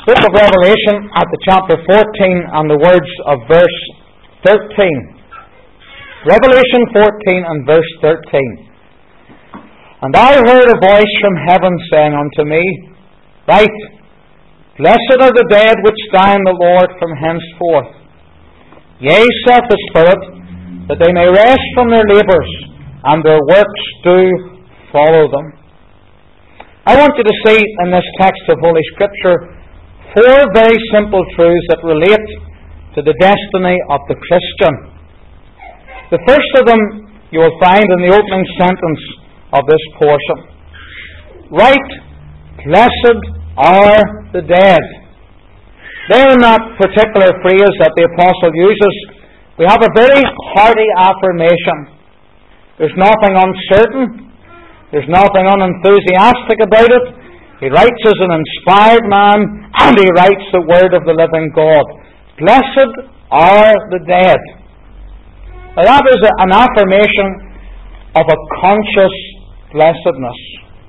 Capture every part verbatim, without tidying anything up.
Book of Revelation at the chapter fourteen and the words of verse thirteen. Revelation fourteen and verse thirteen. And I heard a voice from heaven saying unto me, Write, Blessed are the dead which die in the Lord from henceforth. Yea, saith the Spirit, that they may rest from their labours, and their works do follow them. I want you to see in this text of Holy Scripture four very simple truths that relate to the destiny of the Christian. The first of them you will find in the opening sentence of this portion. Right, blessed are the dead. There in that particular phrase that the Apostle uses, we have a very hearty affirmation. There's nothing uncertain. There's nothing unenthusiastic about it. He writes as an inspired man, and he writes the word of the living God. Blessed are the dead. Now that is an affirmation of a conscious blessedness.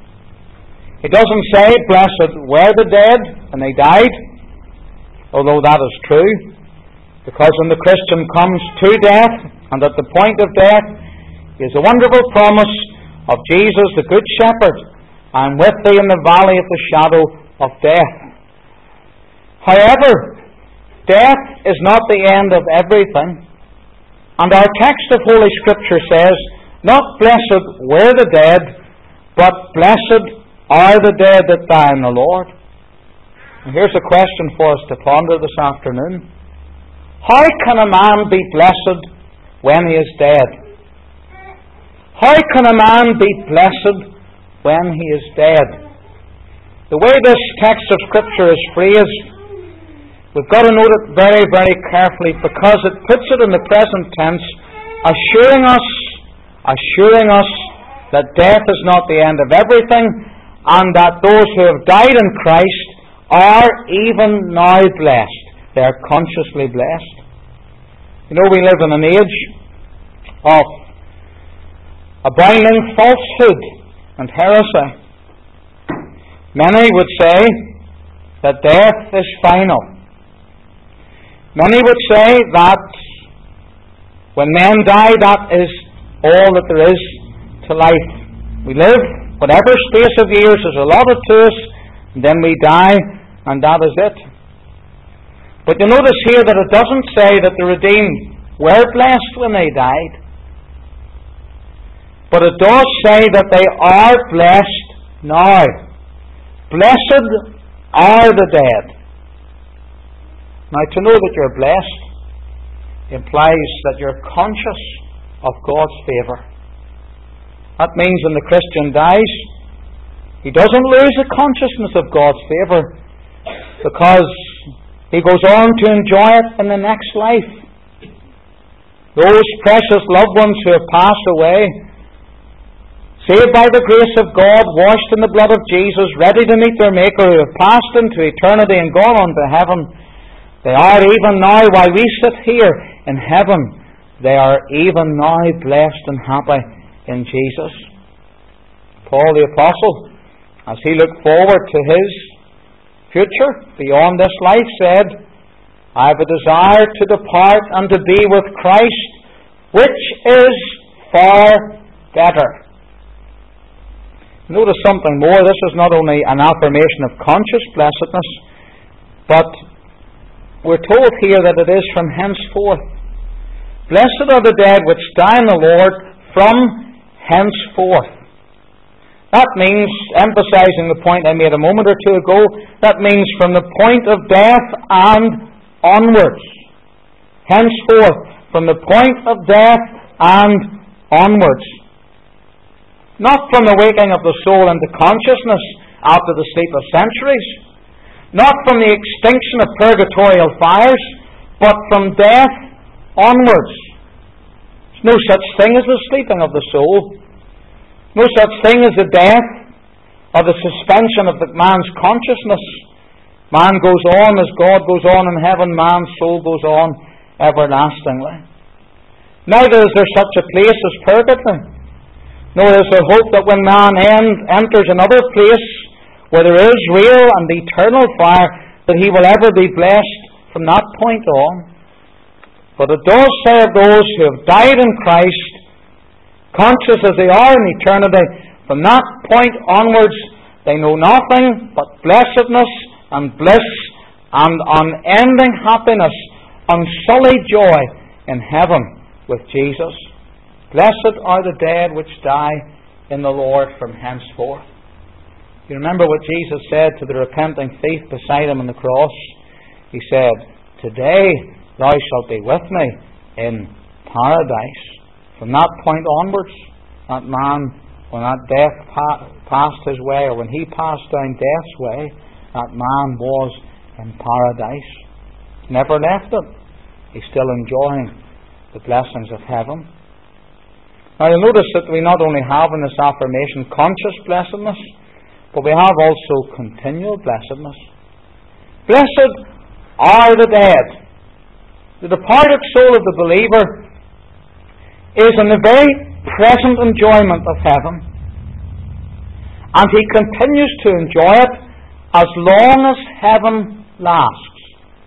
He doesn't say, blessed were the dead when they died, although that is true, because when the Christian comes to death, and at the point of death, he has a wonderful promise of Jesus, the Good Shepherd, I am with thee in the valley of the shadow of death. However, death is not the end of everything. And our text of Holy Scripture says, not blessed were the dead, but blessed are the dead that die in the Lord. And here's a question for us to ponder this afternoon. How can a man be blessed when he is dead? How can a man be blessed when he is dead? The way this text of Scripture is phrased, we've got to note it very, very carefully, because it puts it in the present tense, assuring us, assuring us that death is not the end of everything, and that those who have died in Christ are even now blessed. They are consciously blessed. You know, we live in an age of abounding falsehood and heresy. Many would say that death is final. Many would say that when men die, that is all that there is to life. We live whatever space of years is allotted to us, and then we die, and that is it. But you notice here that it doesn't say that the redeemed were blessed when they died. But it does say that they are blessed now. Blessed are the dead. Now, to know that you're blessed implies that you're conscious of God's favour. That means when the Christian dies, he doesn't lose the consciousness of God's favour, because he goes on to enjoy it in the next life. Those precious loved ones who have passed away, saved by the grace of God, washed in the blood of Jesus, ready to meet their Maker, who have passed into eternity and gone on to heaven, they are even now, while we sit here in heaven, they are even now blessed and happy in Jesus. Paul the Apostle, as he looked forward to his future beyond this life, said, I have a desire to depart and to be with Christ, which is far better. Notice something more. This is not only an affirmation of conscious blessedness, but we're told here that it is from henceforth. Blessed are the dead which die in the Lord from henceforth. That means, emphasizing the point I made a moment or two ago, that means from the point of death and onwards. Henceforth, from the point of death and onwards. Not from the waking of the soul into consciousness after the sleep of centuries. Not from the extinction of purgatorial fires, but from death onwards. There's no such thing as the sleeping of the soul. No such thing as the death or the suspension of the man's consciousness. Man goes on as God goes on in heaven, man's soul goes on everlastingly. Neither is there such a place as purgatory, nor is there hope that when man end, enters another place where there is real and eternal fire, that he will ever be blessed from that point on. But it does say of those who have died in Christ, conscious as they are in eternity, from that point onwards they know nothing but blessedness and bliss and unending happiness, unsullied joy in heaven with Jesus. Blessed are the dead which die in the Lord from henceforth. You remember what Jesus said to the repenting thief beside him on the cross? He said, "Today thou shalt be with me in paradise." From that point onwards, that man, when that death pa- passed his way, or when he passed down death's way, that man was in paradise. Never left it. He's still enjoying the blessings of heaven. Now you'll notice that we not only have in this affirmation conscious blessedness, but we have also continual blessedness. Blessed are the dead. The departed soul of the believer is in the very present enjoyment of heaven, and he continues to enjoy it as long as heaven lasts.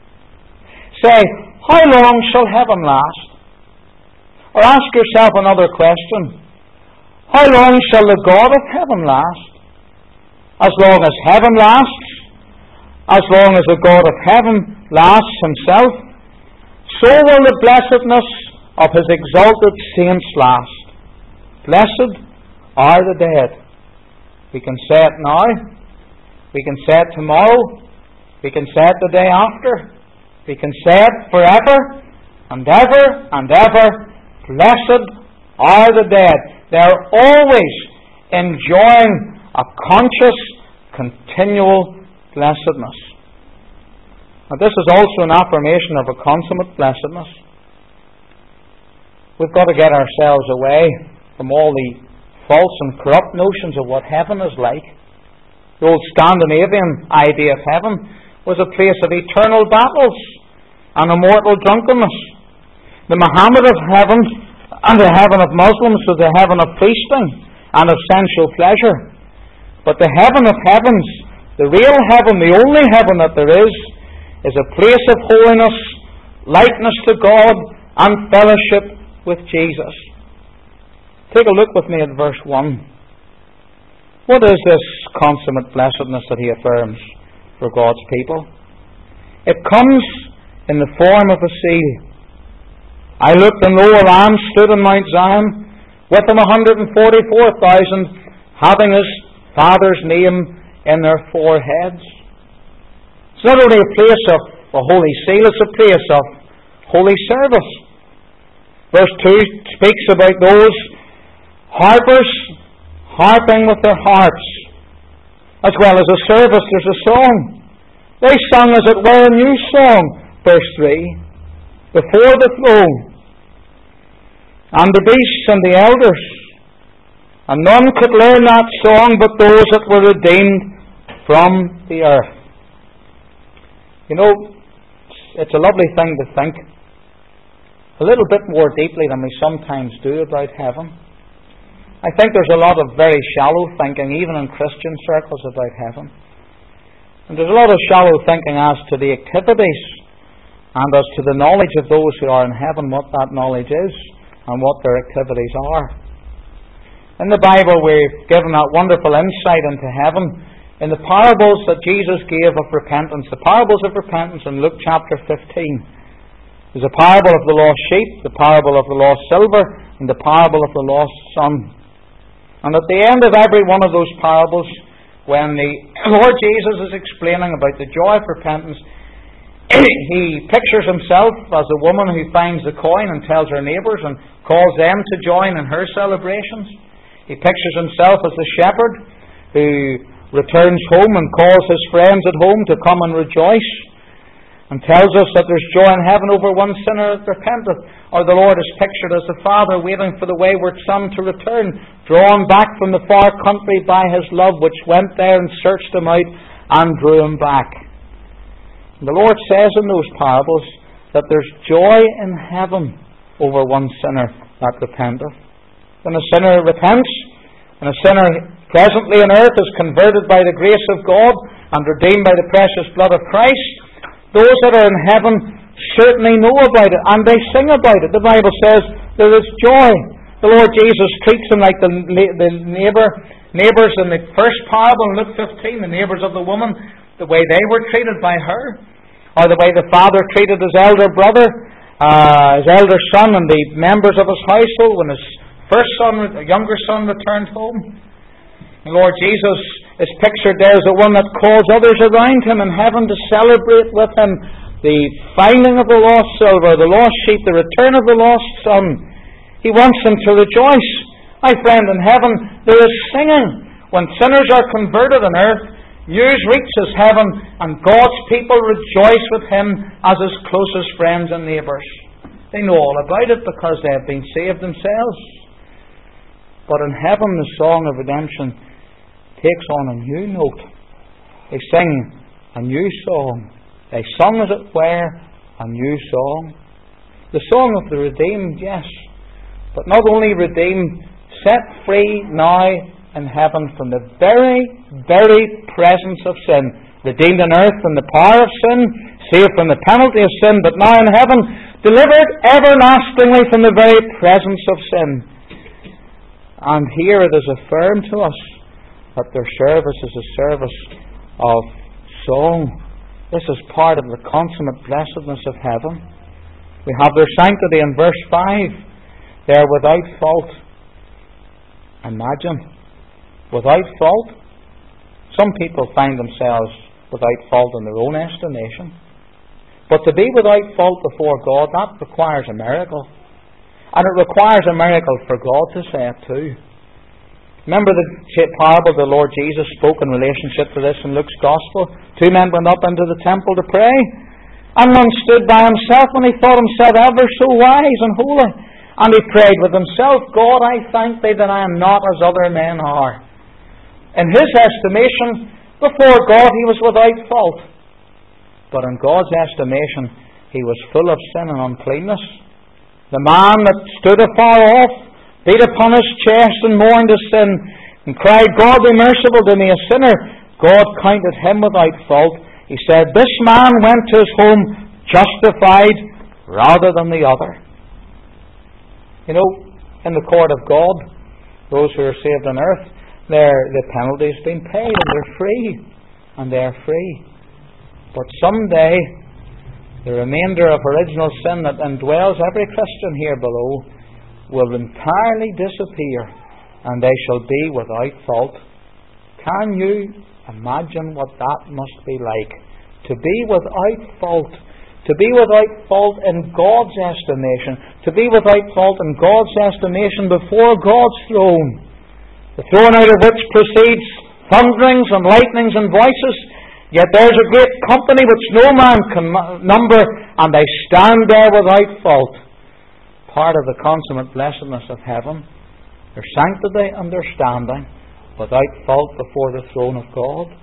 Say, how long shall heaven last? Or ask yourself another question. How long shall the God of heaven last? As long as heaven lasts, as long as the God of heaven lasts himself, so will the blessedness of his exalted saints last. Blessed are the dead. We can say it now. We can say it tomorrow. We can say it the day after. We can say it forever and ever and ever. Blessed are the dead. They are always enjoying a conscious, continual blessedness. Now, this is also an affirmation of a consummate blessedness. We've got to get ourselves away from all the false and corrupt notions of what heaven is like. The old Scandinavian idea of heaven was a place of eternal battles and immortal drunkenness. The Muhammad of heaven and the heaven of Muslims was the heaven of feasting and of sensual pleasure. But the heaven of heavens, the real heaven, the only heaven that there is, is a place of holiness, likeness to God, and fellowship with Jesus. Take a look with me at verse one. What is this consummate blessedness that he affirms for God's people? It comes in the form of a seal. I looked, and lo, a Lamb stood on Mount Zion, with him one hundred forty-four thousand, having his Father's name in their foreheads. It's not only a place of a holy seal, it's a place of holy service. Verse two speaks about those harpers harping with their harps. As well as a service, there's a song. They sung as it were a new song, verse three, before the throne, and the beasts and the elders. And none could learn that song but those that were redeemed from the earth. You know, it's a lovely thing to think a little bit more deeply than we sometimes do about heaven. I think there's a lot of very shallow thinking, even in Christian circles, about heaven. And there's a lot of shallow thinking as to the activities and as to the knowledge of those who are in heaven, what that knowledge is and what their activities are. In the Bible, we're given that wonderful insight into heaven in the parables that Jesus gave of repentance. The parables of repentance in Luke chapter fifteen. There's a parable of the lost sheep, the parable of the lost silver, and the parable of the lost son. And at the end of every one of those parables, when the Lord Jesus is explaining about the joy of repentance, he pictures himself as a woman who finds the coin and tells her neighbours and calls them to join in her celebrations. He pictures himself as the shepherd who returns home and calls his friends at home to come and rejoice, and tells us that there's joy in heaven over one sinner that repenteth. Or the Lord is pictured as the father waiting for the wayward son to return, drawn back from the far country by his love, which went there and searched him out and drew him back. And the Lord says in those parables that there's joy in heaven over one sinner that repenteth. When a sinner repents, when a sinner presently on earth is converted by the grace of God and redeemed by the precious blood of Christ, those that are in heaven certainly know about it and they sing about it. The Bible says there is joy. The Lord Jesus treats them like the, the neighbour, neighbours in the first parable in Luke fifteen, the neighbours of the woman, the way they were treated by her, or the way the father treated his elder brother, uh, his elder son, and the members of his household when his first son, a younger son, returned home. The Lord Jesus is pictured there as the one that calls others around him in heaven to celebrate with him the finding of the lost silver, the lost sheep, the return of the lost son. He wants them to rejoice. My friend, in heaven there is singing. When sinners are converted on earth, news reaches heaven, and God's people rejoice with him as his closest friends and neighbours. They know all about it because they have been saved themselves. But in heaven the song of redemption takes on a new note. They sing a new song. They sung, as it were, a new song. The song of the redeemed, yes, but not only redeemed, set free now in heaven from the very, very presence of sin. Redeemed on earth from the power of sin, saved from the penalty of sin, but now in heaven, delivered everlastingly from the very presence of sin. And here it is affirmed to us that their service is a service of song. This is part of the consummate blessedness of heaven. We have their sanctity in verse five. They are without fault. Imagine, without fault. Some people find themselves without fault in their own estimation. But to be without fault before God, that requires a miracle. And it requires a miracle for God to say it too. Remember the parable the Lord Jesus spoke in relationship to this in Luke's Gospel? Two men went up into the temple to pray, and one stood by himself, and he thought himself ever so wise and holy. And he prayed with himself, God, I thank thee that I am not as other men are. In his estimation, before God he was without fault. But in God's estimation, he was full of sin and uncleanness. The man that stood afar off, beat upon his chest and mourned his sin, and cried, God be merciful to me, a sinner. God counted him without fault. He said, this man went to his home justified rather than the other. You know, in the court of God, those who are saved on earth, their the penalty has been paid, and they're free. And they're free. But someday, the remainder of original sin that indwells every Christian here below will entirely disappear, and they shall be without fault. Can you imagine what that must be like? To be without fault. To be without fault in God's estimation. To be without fault in God's estimation before God's throne. The throne out of which proceeds thunderings and lightnings and voices. Yet there's a great company which no man can number, and they stand there without fault. Part of the consummate blessedness of heaven, their sanctity and their standing without fault before the throne of God.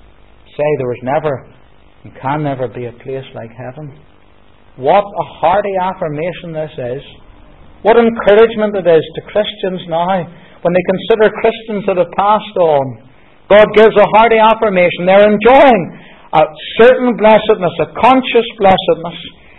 Say there is never and can never be a place like heaven. What a hearty affirmation this is. What encouragement it is to Christians now when they consider Christians that have passed on. God gives a hearty affirmation. They're enjoying a certain blessedness, a conscious blessedness,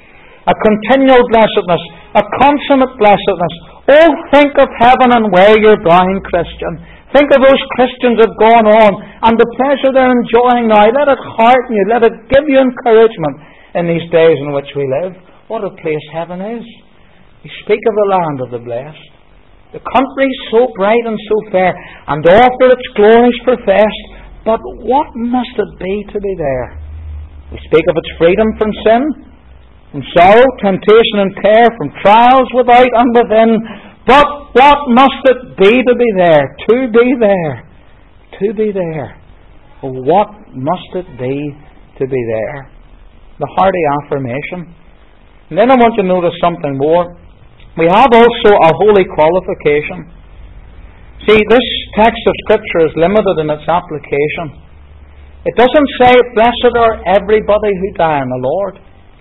a continual blessedness, a consummate blessedness. Oh, think of heaven and where you're going, Christian. Think of those Christians who have gone on and the pleasure they're enjoying now. Let it hearten you. Let it give you encouragement in these days in which we live. What a place heaven is. You speak of the land of the blessed. The country so bright and so fair, and after its glories professed. But what must it be to be there? We speak of its freedom from sin, from sorrow, temptation and care, from trials without and within. But what must it be to be there? To be there. To be there. Oh, what must it be to be there? The hearty affirmation. And then I want you to notice something more. We have also a holy qualification. See, this text of Scripture is limited in its application. It doesn't say, blessed are everybody who die in the Lord.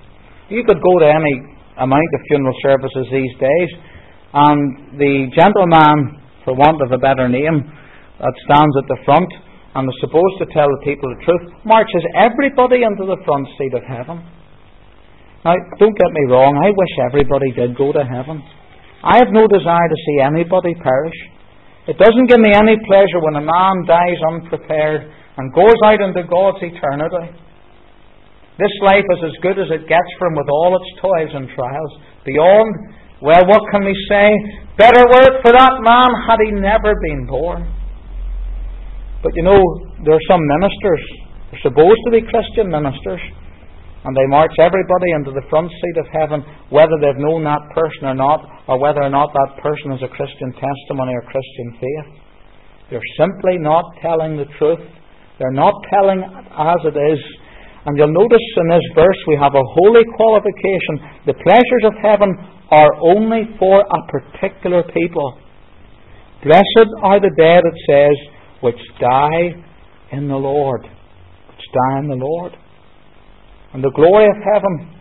You could go to any amount of funeral services these days, and the gentleman, for want of a better name, that stands at the front and is supposed to tell the people the truth marches everybody into the front seat of heaven. Now, don't get me wrong, I wish everybody did go to heaven. I have no desire to see anybody perish. It doesn't give me any pleasure when a man dies unprepared and goes out into God's eternity. This life is as good as it gets for him with all its toils and trials. Beyond, well, what can we say? Better word for that man had he never been born. But you know, there are some ministers, they're supposed to be Christian ministers, and they march everybody into the front seat of heaven, whether they've known that person or not, or whether or not that person is a Christian testimony or Christian faith. They're simply not telling the truth. They're not telling it as it is. And you'll notice in this verse we have a holy qualification. The pleasures of heaven are only for a particular people. Blessed are the dead, it says, which die in the Lord. Which die in the Lord. And the glory of heaven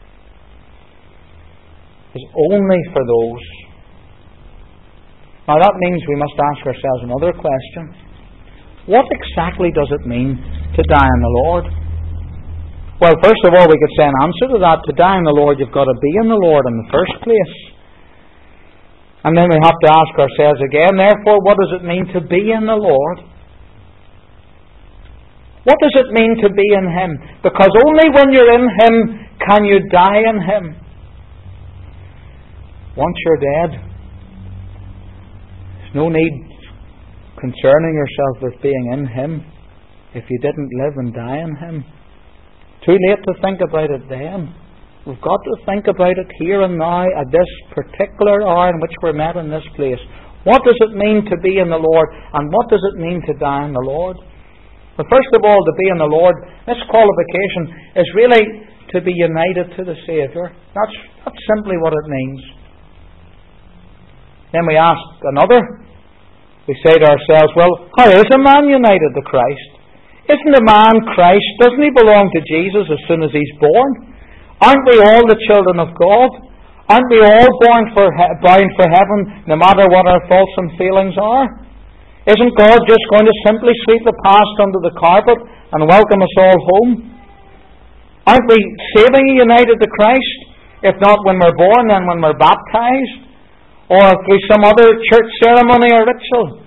is only for those. Now that means we must ask ourselves another question. What exactly does it mean to die in the Lord? Well, first of all, we could say an answer to that. To die in the Lord, you've got to be in the Lord in the first place. And then we have to ask ourselves again, therefore, what does it mean to be in the Lord? What does it mean to be in Him? Because only when you're in Him can you die in Him. Once you're dead, there's no need concerning yourself with being in Him if you didn't live and die in Him. Too late to think about it then. We've got to think about it here and now at this particular hour in which we're met in this place. What does it mean to be in the Lord, and what does it mean to die in the Lord? Well, first of all, to be in the Lord, this qualification is really to be united to the Saviour. That's, that's simply what it means. Then we ask another. We say to ourselves, well, how is a man united to Christ? Isn't a man Christ? Doesn't he belong to Jesus as soon as he's born? Aren't we all the children of God? Aren't we all born for he- bound for heaven, no matter what our faults and feelings are? Isn't God just going to simply sweep the past under the carpet and welcome us all home? Aren't we savingly united to Christ? If not when we're born, then when we're baptized? Or if we some other church ceremony or ritual?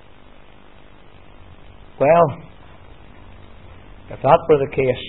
Well, if that were the case,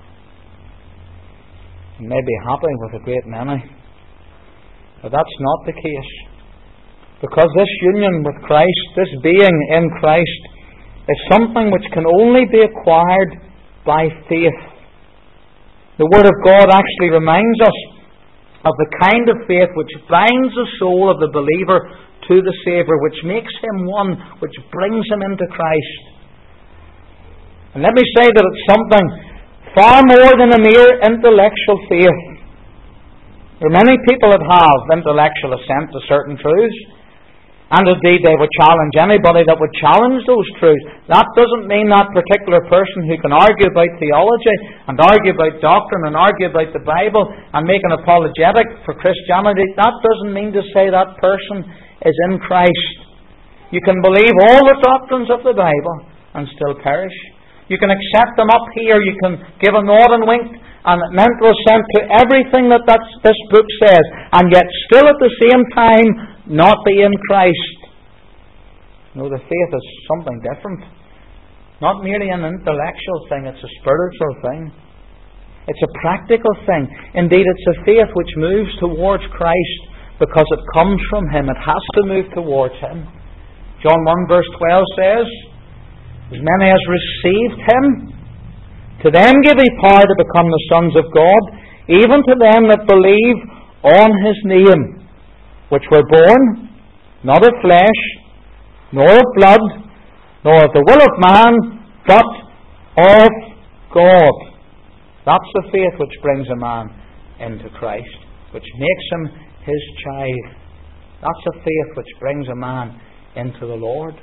you may be happy with a great many. But that's not the case. Because this union with Christ, this being in Christ, is something which can only be acquired by faith. The Word of God actually reminds us of the kind of faith which binds the soul of the believer to the Saviour, which makes him one, which brings him into Christ. And let me say that it's something far more than a mere intellectual faith. There are many people that have intellectual assent to certain truths, and indeed they would challenge anybody that would challenge those truths. That doesn't mean that particular person who can argue about theology and argue about doctrine and argue about the Bible and make an apologetic for Christianity, that doesn't mean to say that person is in Christ. You can believe all the doctrines of the Bible and still perish. You can accept them up here, you can give a nod and wink and mental assent to everything that that's, this book says, and yet still at the same time not be in Christ. No, the faith is something different. Not merely an intellectual thing, it's a spiritual thing. It's a practical thing. Indeed, it's a faith which moves towards Christ because it comes from Him. It has to move towards Him. John one verse twelve says, as many as received Him, to them give He power to become the sons of God, even to them that believe on His name, which were born, not of flesh, nor of blood, nor of the will of man, but of God. That's the faith which brings a man into Christ, which makes him His child. That's the faith which brings a man into the Lord.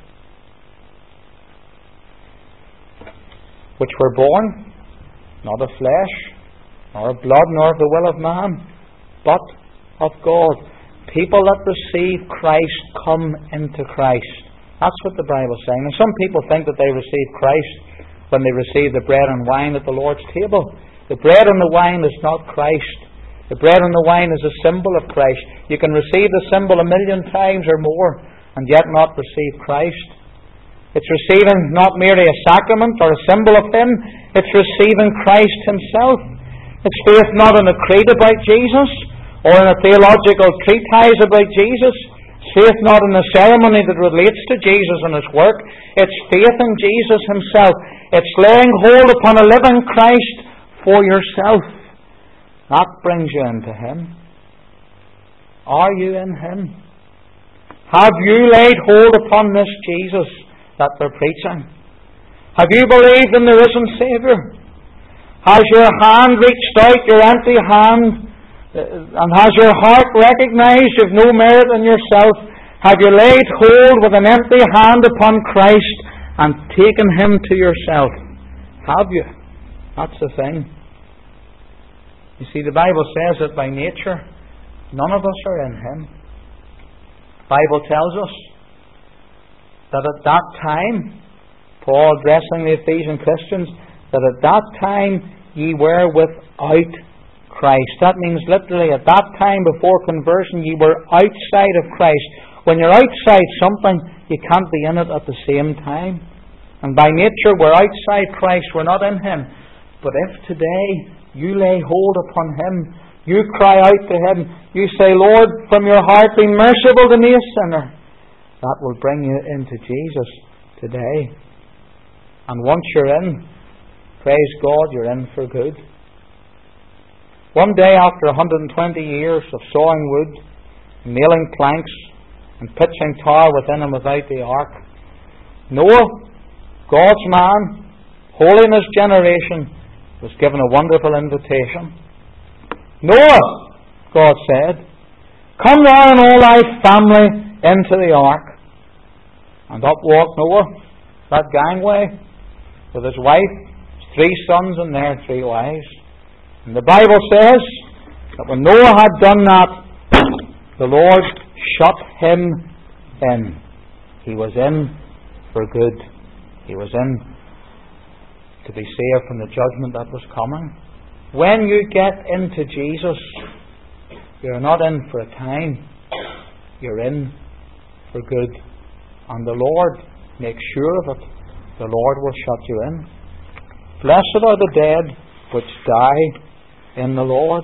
Which were born, not of flesh, nor of blood, nor of the will of man, but of God. People that receive Christ come into Christ. That's what the Bible's saying. And some people think that they receive Christ when they receive the bread and wine at the Lord's table. The bread and the wine is not Christ. The bread and the wine is a symbol of Christ. You can receive the symbol a million times or more and yet not receive Christ. It's receiving not merely a sacrament or a symbol of Him, it's receiving Christ Himself. It's faith not in a creed about Jesus or in a theological treatise about Jesus. It's faith not in a ceremony that relates to Jesus and His work. It's faith in Jesus Himself. It's laying hold upon a living Christ for yourself. That brings you into Him. Are you in Him? Have you laid hold upon this Jesus that they're preaching? Have you believed in the risen Saviour? Has your hand reached out, your empty hand, and has your heart recognized you've no merit in yourself? Have you laid hold with an empty hand upon Christ and taken Him to yourself? Have you? That's the thing. You see, the Bible says that by nature, none of us are in Him. The Bible tells us that at that time, Paul addressing the Ephesian Christians, that at that time ye were without Christ. That means literally at that time before conversion ye were outside of Christ. When you're outside something, you can't be in it at the same time. And by nature we're outside Christ, we're not in Him. But if today you lay hold upon Him, you cry out to Him, you say, Lord, from your heart be merciful to me a sinner, that will bring you into Jesus today. And once you're in, praise God, you're in for good. One day after one hundred twenty years of sawing wood, nailing planks, and pitching tar within and without the ark, Noah, God's man, holy in his generation, was given a wonderful invitation. Noah, God said, come thou and all thy family into the ark. And up walked Noah, that gangway, with his wife, his three sons and their three wives. And the Bible says that when Noah had done that, the Lord shut him in. He was in for good. He was in to be saved from the judgment that was coming. When you get into Jesus, you're not in for a time. You're in for good. And the Lord makes sure of it. The Lord will shut you in. Blessed are the dead which die in the Lord.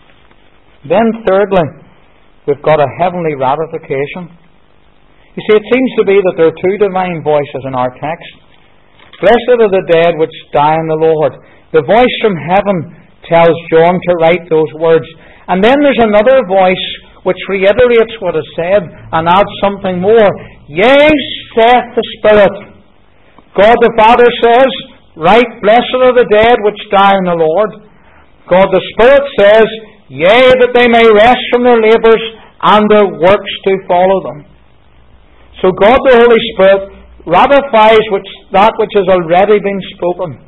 Then thirdly, we've got a heavenly ratification. You see, it seems to be that there are two divine voices in our text. Blessed are the dead which die in the Lord. The voice from heaven tells John to write those words. And then there's another voice which reiterates what is said and adds something more. Yea, saith the Spirit. God the Father says, write, blessed are the dead which die in the Lord. God the Spirit says, yea, that they may rest from their labours and their works to follow them. So God the Holy Spirit ratifies which, that which has already been spoken.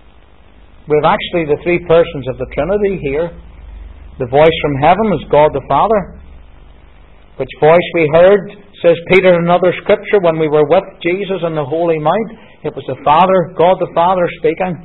We have actually the three persons of the Trinity here. The voice from heaven is God the Father, which voice we heard, says Peter in another scripture, when we were with Jesus on the Holy Mount. It was the Father, God the Father speaking.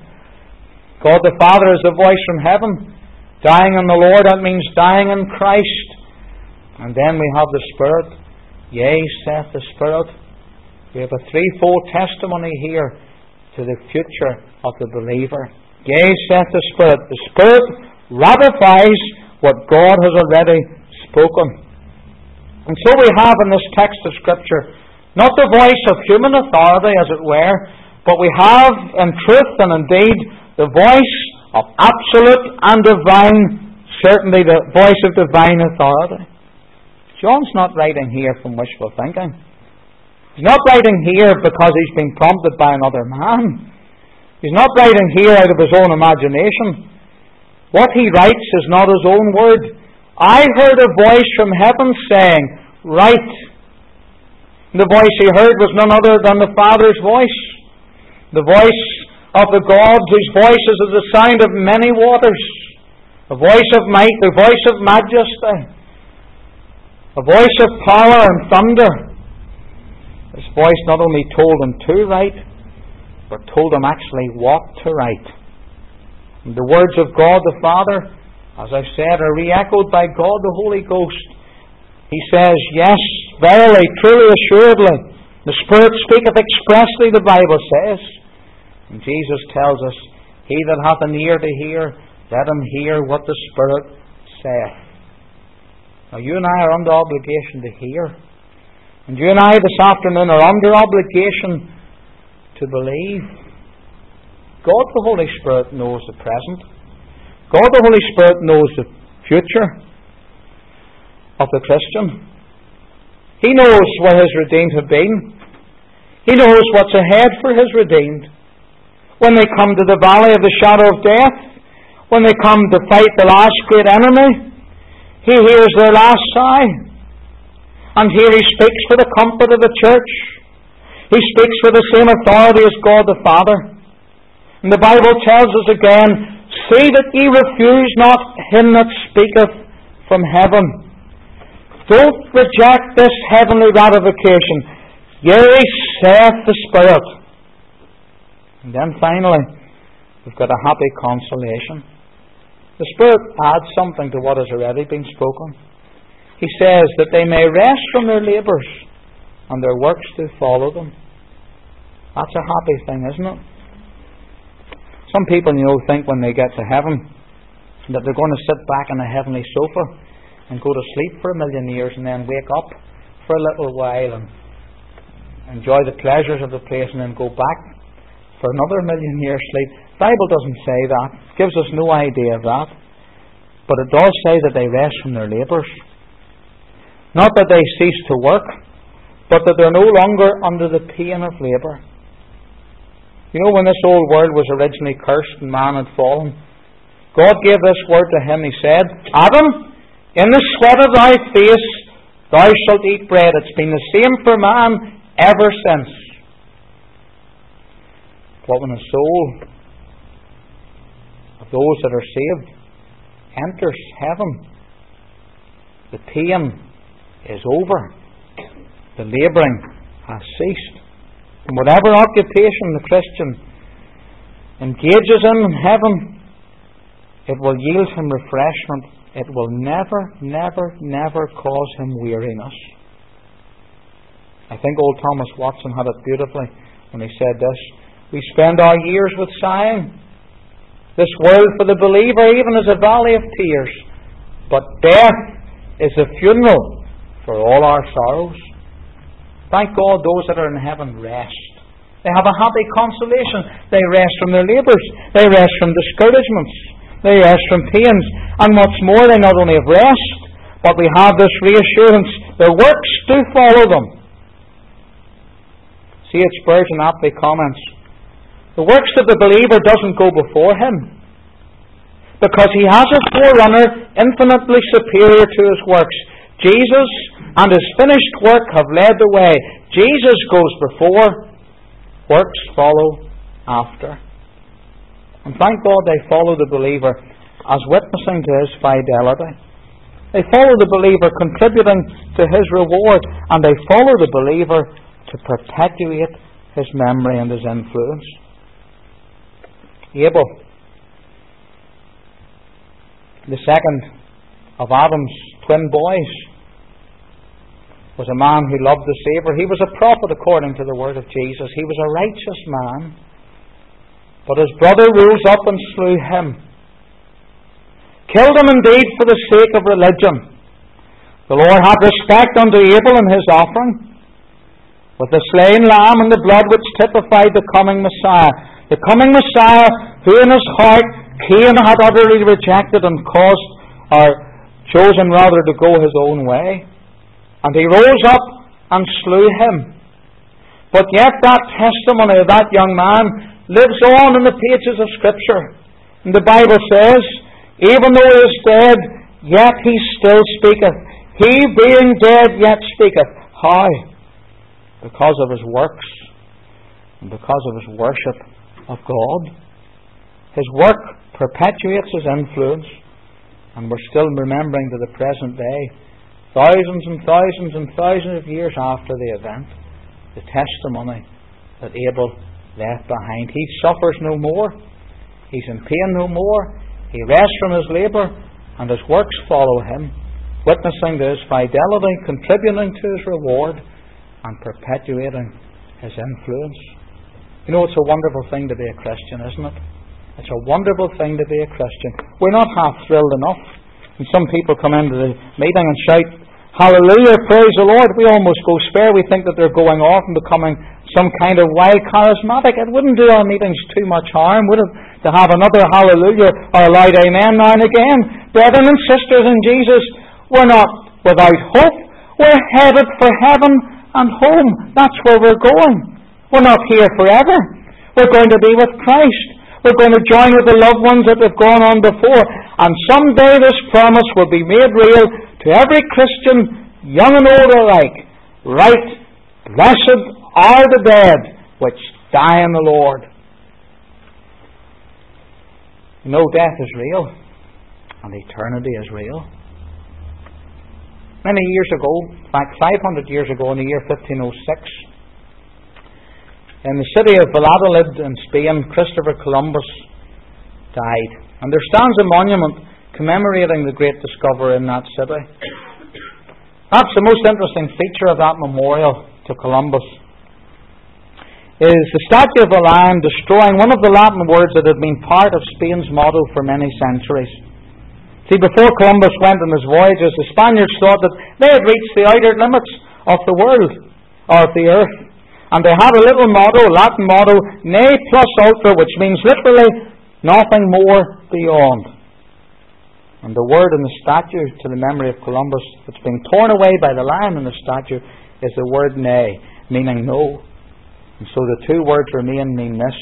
God the Father is the voice from heaven. Dying in the Lord, that means dying in Christ. And then we have the Spirit. Yea, saith the Spirit. We have a threefold testimony here to the future of the believer. Yea, saith the Spirit. The Spirit ratifies what God has already spoken. And so we have in this text of Scripture not the voice of human authority, as it were, but we have in truth and indeed the voice of absolute and divine, certainly the voice of divine authority. John's not writing here from wishful thinking. He's not writing here because he's been prompted by another man. He's not writing here out of his own imagination. What he writes is not his own word. I heard a voice from heaven saying, write. The voice he heard was none other than the Father's voice. The voice of the gods whose voice is as the sound of many waters. A voice of might, a voice of majesty. A voice of power and thunder. His voice not only told him to write, but told him actually what to write. And the words of God the Father, as I've said, are re-echoed by God the Holy Ghost. He says, yes, verily, truly, assuredly, the Spirit speaketh expressly, the Bible says. And Jesus tells us, he that hath an ear to hear, let him hear what the Spirit saith. Now you and I are under obligation to hear. And you and I this afternoon are under obligation to believe. God the Holy Spirit knows the present. God the Holy Spirit knows the future of the Christian. He knows where His redeemed have been. He knows what's ahead for His redeemed. When they come to the valley of the shadow of death, when they come to fight the last great enemy, He hears their last sigh. And here He speaks for the comfort of the church. He speaks with the same authority as God the Father. And the Bible tells us again, see that ye refuse not Him that speaketh from heaven. Don't reject this heavenly ratification. Yea, saith the Spirit. And then finally, we've got a happy consolation. The Spirit adds something to what has already been spoken. He says that they may rest from their labours and their works do follow them. That's a happy thing, isn't it? Some people, you know, think when they get to heaven that they're going to sit back on a heavenly sofa and go to sleep for a million years and then wake up for a little while and enjoy the pleasures of the place and then go back for another million years sleep. The Bible doesn't say that. It gives us no idea of that. But it does say that they rest from their labours. Not that they cease to work, but that they're no longer under the pain of labour. You know, when this old world was originally cursed and man had fallen, God gave this word to him. He said, Adam, in the sweat of thy face thou shalt eat bread. It's been the same for man ever since. But when the soul of those that are saved enters heaven, the pain is over. The labouring has ceased. And whatever occupation the Christian engages in in heaven, it will yield him refreshment. It will never, never, never cause him weariness. I think old Thomas Watson had it beautifully when he said this. We spend our years with sighing. This world for the believer even is a valley of tears. But death is a funeral for all our sorrows. Thank God those that are in heaven rest. They have a happy consolation. They rest from their labours. They rest from discouragements. They rest from pains. And what's more, they not only have rest, but we have this reassurance. Their works do follow them. C H Spurgeon aptly comments, the works of the believer doesn't go before him, because he has a forerunner infinitely superior to his works. Jesus and His finished work have led the way. Jesus goes before, works follow after. And thank God they follow the believer as witnessing to His fidelity. They follow the believer contributing to His reward, and they follow the believer to perpetuate His memory and His influence. Abel, the second of Adam's twin boys, was a man who loved the Saviour. He was a prophet according to the word of Jesus. He was a righteous man. But his brother rose up and slew him. Killed him indeed for the sake of religion. The Lord had respect unto Abel and his offering, with the slain lamb and the blood which typified the coming Messiah. The coming Messiah, who in his heart Cain had utterly rejected and caused, or chosen rather, to go his own way. And he rose up and slew him. But yet that testimony of that young man lives on in the pages of Scripture. And the Bible says, even though he is dead, yet he still speaketh. He being dead yet speaketh. How? Because of his works and because of his worship of God. His work perpetuates his influence, and we're still remembering to the present day, thousands and thousands and thousands of years after the event, the testimony that Abel left behind. He suffers no more. He's in pain no more. He rests from his labour, and his works follow him, witnessing to his fidelity, contributing to his reward, and perpetuating his influence. You know, it's a wonderful thing to be a Christian, isn't it? It's a wonderful thing to be a Christian. We're not half thrilled enough. And some people come into the meeting and shout, "Hallelujah, praise the Lord." We almost go spare. We think that they're going off and becoming some kind of wild charismatic. It wouldn't do our meetings too much harm, would it, to have another hallelujah or a loud amen now and again? Brethren and sisters in Jesus, we're not without hope. We're headed for heaven and home. That's where we're going. We're not here forever. We're going to be with Christ. We're going to join with the loved ones that have gone on before. And someday this promise will be made real to every Christian, young and old alike. Right, blessed are the dead which die in the Lord. You know, death is real, and eternity is real. Many years ago, in fact five hundred years ago, in the year fifteen oh six, in the city of Valladolid in Spain, Christopher Columbus died. And there stands a monument commemorating the great discoverer in that city. Perhaps the most interesting feature of that memorial to Columbus is the statue of a lion destroying one of the Latin words that had been part of Spain's motto for many centuries. See, before Columbus went on his voyages, the Spaniards thought that they had reached the outer limits of the world, or of the earth. And they had a little motto, a Latin motto, Ne plus ultra, which means literally nothing more beyond. And the word in the statue to the memory of Columbus that's been torn away by the lion in the statue is the word ne, meaning no. And so the two words remain mean this: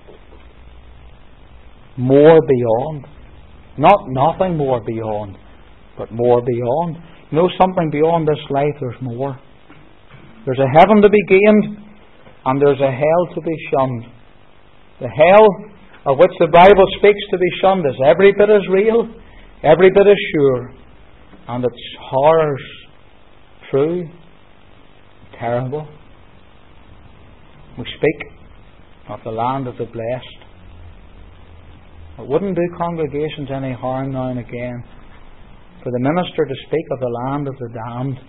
more beyond. Not nothing more beyond, but more beyond. You know something beyond this life, there's more. There's a heaven to be gained, and there's a hell to be shunned. The hell of which the Bible speaks to be shunned is every bit as real, every bit as sure, and its horrors true, terrible. We speak of the land of the blessed. It wouldn't do congregations any harm now and again for the minister to speak of the land of the damned,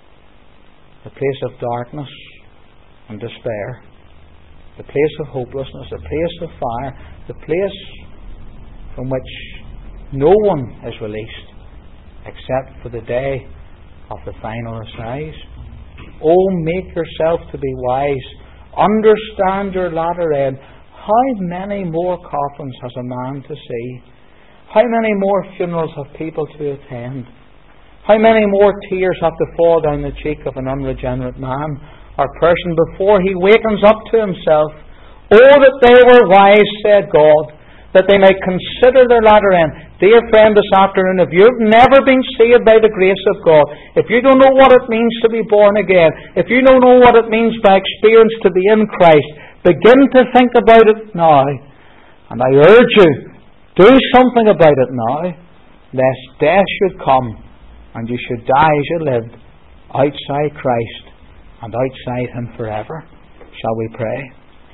the place of darkness and despair, the place of hopelessness, the place of fire, the place from which no one is released except for the day of the final assize. Oh, make yourself to be wise. Understand your latter end. How many more coffins has a man to see? How many more funerals have people to attend? How many more tears have to fall down the cheek of an unregenerate man or person before he wakens up to himself? Oh, that they were wise, said God, that they may consider their latter end. Dear friend, this afternoon, if you've never been saved by the grace of God, if you don't know what it means to be born again, if you don't know what it means by experience to be in Christ, begin to think about it now. And I urge you, do something about it now, lest death should come and you should die as you lived, outside Christ and outside Him forever. Shall we pray?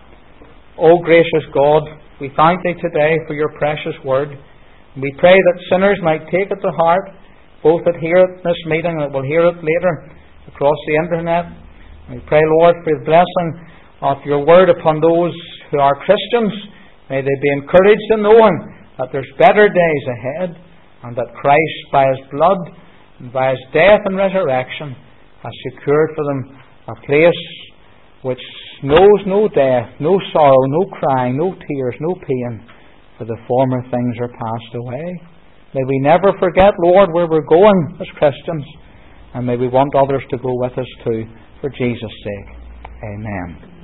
O gracious God, we thank Thee today for Your precious word. We pray that sinners might take it to heart, both that hear it in this meeting and that will hear it later across the internet. We pray, Lord, for the blessing of Your word upon those who are Christians. May they be encouraged in knowing that there's better days ahead, and that Christ, by His blood and by His death and resurrection, has secured for them a place which knows no death, no sorrow, no crying, no tears, no pain, for the former things are passed away. May we never forget, Lord, where we're going as Christians, and may we want others to go with us too, for Jesus' sake. Amen.